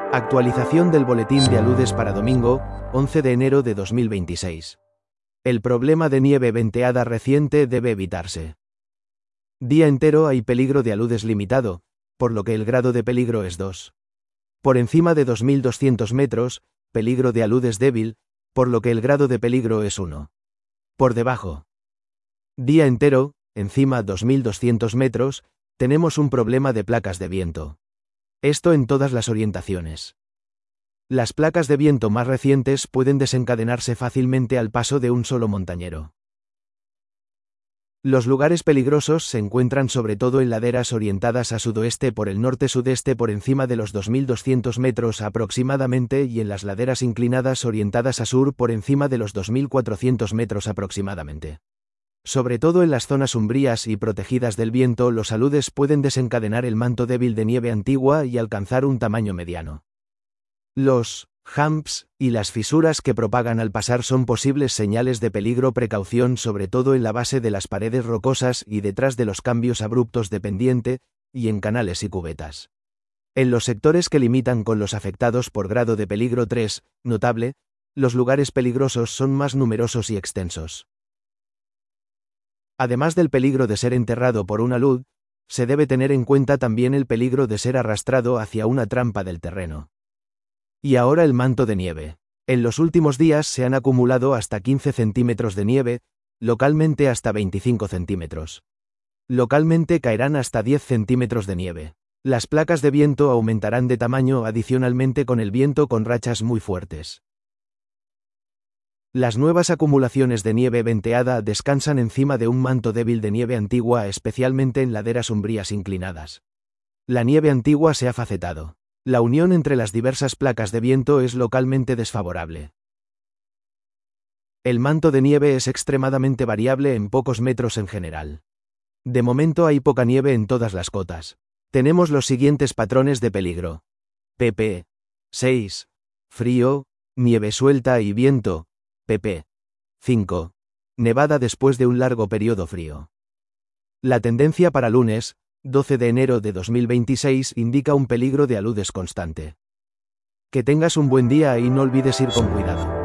Actualización del boletín de aludes para domingo, 11 de enero de 2026. El problema de nieve venteada reciente debe evitarse. Día entero hay peligro de aludes limitado, por lo que el grado de peligro es 2. Por encima de 2200 metros, peligro de aludes débil, por lo que el grado de peligro es 1. Por debajo. Día entero, encima 2200 metros, tenemos un problema de placas de viento. Esto en todas las orientaciones. Las placas de viento más recientes pueden desencadenarse fácilmente al paso de un solo montañero. Los lugares peligrosos se encuentran sobre todo en laderas orientadas a sudoeste por el norte-sudeste por encima de los 2200 metros aproximadamente y en las laderas inclinadas orientadas a sur por encima de los 2400 metros aproximadamente. Sobre todo en las zonas umbrías y protegidas del viento, los aludes pueden desencadenar el manto débil de nieve antigua y alcanzar un tamaño mediano. Los humps y las fisuras que propagan al pasar son posibles señales de peligro. Precaución sobre todo en la base de las paredes rocosas y detrás de los cambios abruptos de pendiente, y en canales y cubetas. En los sectores que limitan con los afectados por grado de peligro 3, notable, los lugares peligrosos son más numerosos y extensos. Además del peligro de ser enterrado por un alud, se debe tener en cuenta también el peligro de ser arrastrado hacia una trampa del terreno. Y ahora el manto de nieve. En los últimos días se han acumulado hasta 15 centímetros de nieve, localmente hasta 25 centímetros. Localmente caerán hasta 10 centímetros de nieve. Las placas de viento aumentarán de tamaño adicionalmente con el viento con rachas muy fuertes. Las nuevas acumulaciones de nieve venteada descansan encima de un manto débil de nieve antigua, especialmente en laderas umbrías inclinadas. La nieve antigua se ha facetado. La unión entre las diversas placas de viento es localmente desfavorable. El manto de nieve es extremadamente variable en pocos metros en general. De momento hay poca nieve en todas las cotas. Tenemos los siguientes patrones de peligro. pp. 6. Frío, nieve suelta y viento. pp. 5. Nevada después de un largo periodo frío. La tendencia para lunes, 12 de enero de 2026 indica un peligro de aludes constante. Que tengas un buen día y no olvides ir con cuidado.